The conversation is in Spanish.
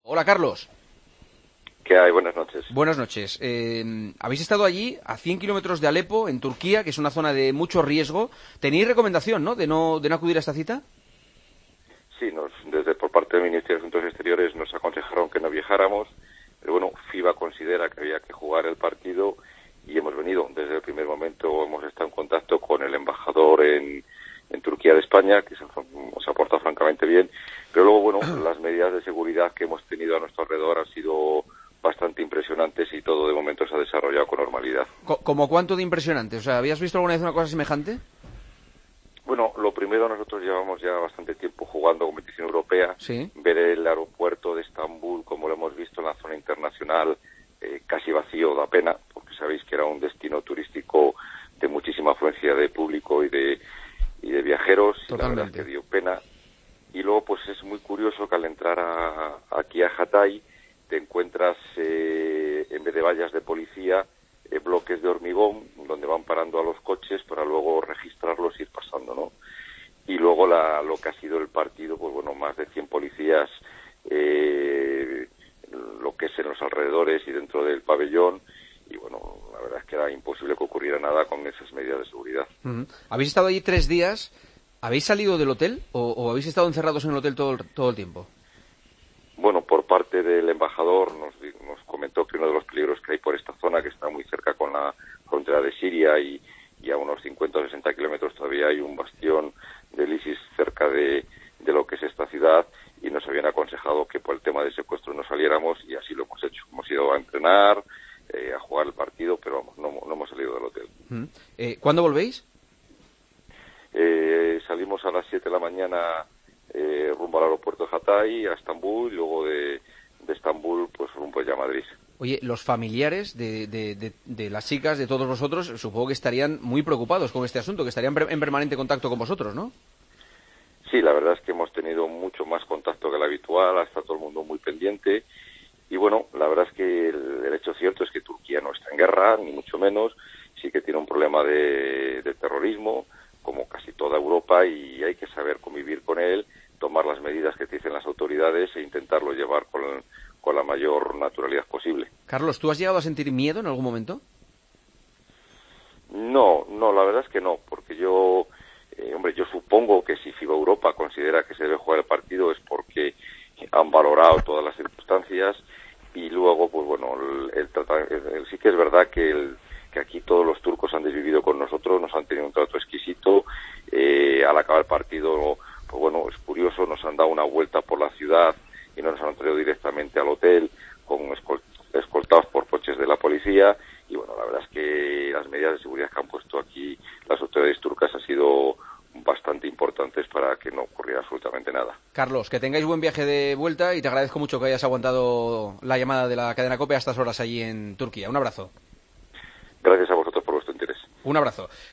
Hola, Carlos. ¿Qué hay? Buenas noches. Buenas noches. Habéis estado allí, a 100 kilómetros de Alepo, en Turquía, que es una zona de mucho riesgo. ¿Tenéis recomendación, no, de no acudir a esta cita? Sí, desde por parte del Ministerio de Asuntos Exteriores nos aconsejaron que no viajáramos, pero bueno, FIBA considera que había que jugar el partido y hemos venido. Desde el primer momento hemos estado en contacto con el embajador en Turquía de España, que nos ha portado francamente bien, pero luego, bueno, las medidas de seguridad que hemos tenido a nuestro alrededor han sido bastante impresionantes y todo de momento se ha desarrollado con normalidad. ¿Como cuánto de impresionante? O sea, ¿habías visto alguna vez una cosa semejante? Bueno, lo primero, nosotros llevamos ya bastante tiempo jugando competición europea. Sí. Ver el aeropuerto de Estambul, como lo hemos visto en la zona internacional, casi vacío, da pena, porque sabéis que era un destino turístico de muchísima afluencia de público y de viajeros. Totalmente. Y la verdad es que dio pena. Y luego, pues es muy curioso que al entrar aquí a Hatay te encuentras, en vez de vallas de policía, bloques de hormigón donde van parando a los coches para luego registrarlos y ir pasando, ¿no? Y luego lo que ha sido el partido, pues bueno, más de 100 policías, lo que es en los alrededores y dentro del pabellón, y bueno, la verdad es que era imposible que ocurriera nada con esas medidas de seguridad. Habéis estado allí 3 días. ¿Habéis salido del hotel o habéis estado encerrados en el hotel todo el tiempo? Bueno, por parte del embajador nos comentó que uno de los peligros que hay por esta zona, que está muy cerca con la frontera de Siria y a unos 50 o 60 kilómetros todavía hay un bastión del ISIS cerca de lo que es esta ciudad, y nos habían aconsejado que por el tema del secuestro no saliéramos, y así lo hemos hecho. Hemos ido a entrenar, a jugar el partido, pero vamos, no hemos salido del hotel. ¿Cuándo volvéis? Salimos a las 7 de la mañana rumbo al aeropuerto de Hatay, a Estambul, y luego de Estambul pues rumbo ya a Madrid. Oye, los familiares de las chicas, de todos vosotros, supongo que estarían muy preocupados con este asunto, que estarían en permanente contacto con vosotros, ¿no? Sí, la verdad es que hemos tenido mucho más contacto que el habitual, está todo el mundo muy pendiente, y bueno, la verdad es que el hecho cierto es que Turquía no está en guerra, ni mucho menos, sí que tiene un problema de terrorismo, como casi toda Europa, y hay que saber convivir con él, tomar las medidas que te dicen las autoridades e intentarlo llevar con la mayor naturalidad posible. Carlos, ¿tú has llegado a sentir miedo en algún momento? No, la verdad es que no, porque yo supongo que si FIBA Europa considera que se debe jugar el partido es porque han valorado todas las circunstancias, y luego, pues bueno, sí que es verdad que aquí todos los turcos han desvivido con nosotros, nos han tenido un trato exquisito. Al acabar el partido, pues bueno, es curioso, nos han dado una vuelta por la ciudad y no nos han traído directamente al hotel, escoltados por coches de la policía, y bueno, la verdad es que las medidas de seguridad que han puesto aquí las autoridades turcas han sido bastante importantes para que no ocurriera absolutamente nada. Carlos, que tengáis buen viaje de vuelta y te agradezco mucho que hayas aguantado la llamada de la cadena COPE a estas horas allí en Turquía. Un abrazo. Gracias a vosotros por vuestro interés. Un abrazo.